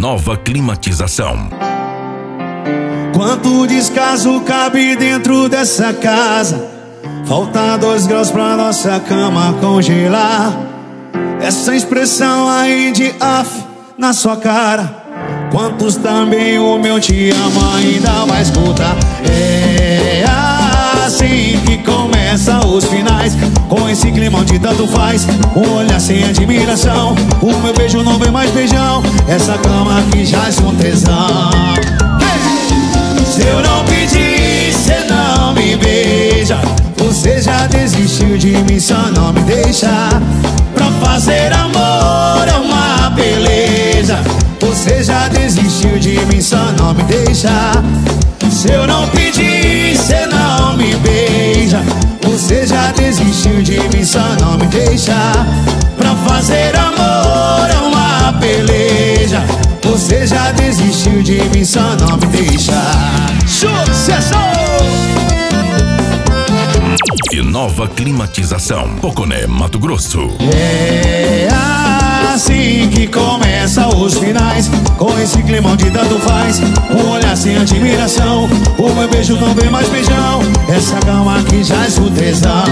Nova Climatização. Quanto descaso cabe dentro dessa casa? Falta 2 graus pra nossa cama congelar. Essa expressão aí de off na sua cara. Quantos também o meu te ama ainda vai escutar? É assim que começa os finais, com esse climão de tanto faz. Um olhar sem admiração, o meu beijo não vem mais beijão. Essa cama aqui jaz um tesão. Se eu não pedir, cê não me beija. Você já desistiu de mim, só não me deixa. Pra fazer amor é uma beleza. Você já desistiu de mim, só não me deixa. Se eu não pedir, cê não me beija. Você já desistiu de mim, só não me deixa. Pra fazer amor é uma beleza. Você já desistiu de mim, só não me deixa. Sucesso! E Nova Climatização, Poconé, Mato Grosso. É assim que começa os finais, com esse climão de tanto faz. Um olhar sem admiração, o meu beijo não vem mais beijão. Essa cama aqui jaz o tesão.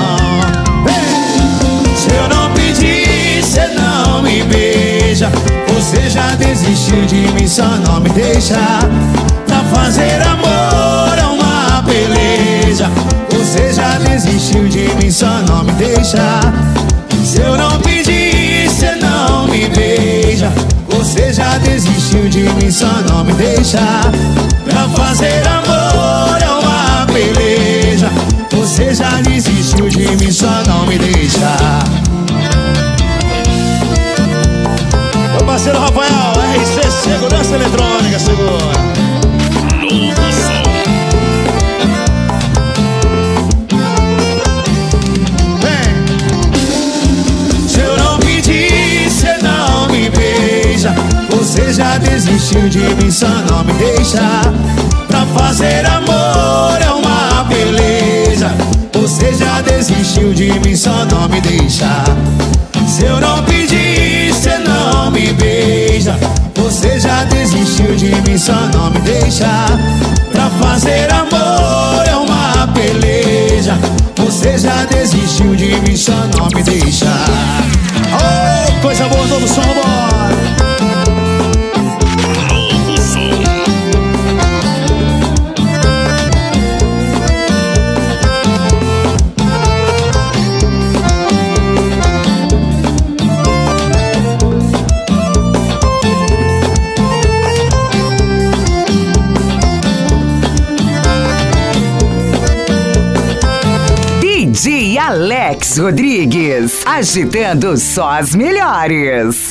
Se eu não pedir, cê não me beija. Você já desistiu de mim, só não me deixa. Pra fazer amor é uma beleza. Você já desistiu de mim, só não me deixa. Se eu não pedir, cê não me beija. Você já desistiu de mim, só não me deixa. Pra fazer amor é uma beleza. Você já desistiu de mim, só não me deixa. Meu parceiro Rafael, RC Segurança Eletrônica, segura. Novo som. Você já desistiu de mim, só não me deixa. Pra fazer amor é uma beleza. Você já desistiu de mim, só não me deixa. Se eu não pedir, cê não me beija. Você já desistiu de mim, só não me deixa. Pra fazer amor é uma beleza. Você já desistiu de mim, só não me deixa. Oh, coisa boa, novo som, bora! DJ Alex Rodrigues, agitando só as melhores.